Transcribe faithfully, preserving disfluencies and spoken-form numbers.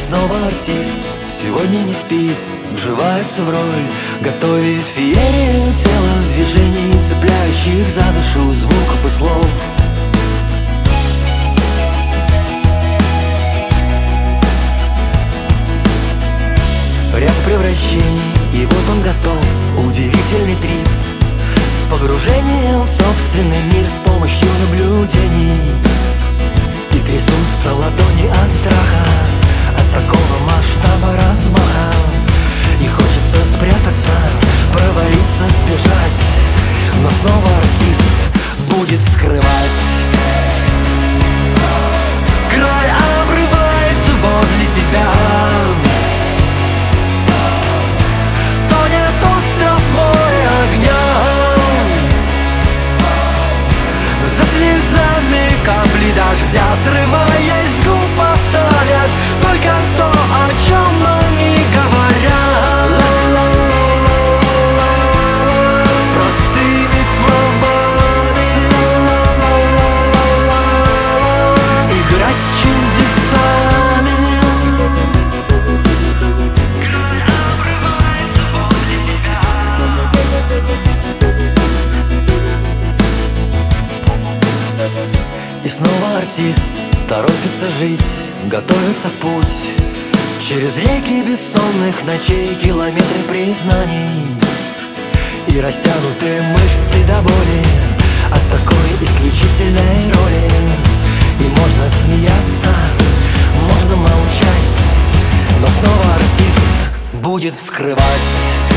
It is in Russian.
снова артист, сегодня не спит, вживается в роль, готовит феерию тела, движений, цепляющих за душу звуков и слов. Ряд превращений, и вот он готов, удивительный трип, с погружением в собственный мир с помощью наблюдений. И трясутся ладони от страха, от такого масштаба размаха. И хочется спрятаться, провалиться, сбежать, но снова артист будет вскрывать. Край обрывается возле тебя, тонет остров, море огня. За слезами капли дождя, срываясь с губ, оставят только то, о чем они говорят. Простыми словами играть с чудесами. И снова артист торопится жить, готовится в путь через реки бессонных ночей, километры признаний и растянутые мышцы до боли от такой исключительной роли. И можно смеяться, можно молчать, но снова артист будет вскрывать.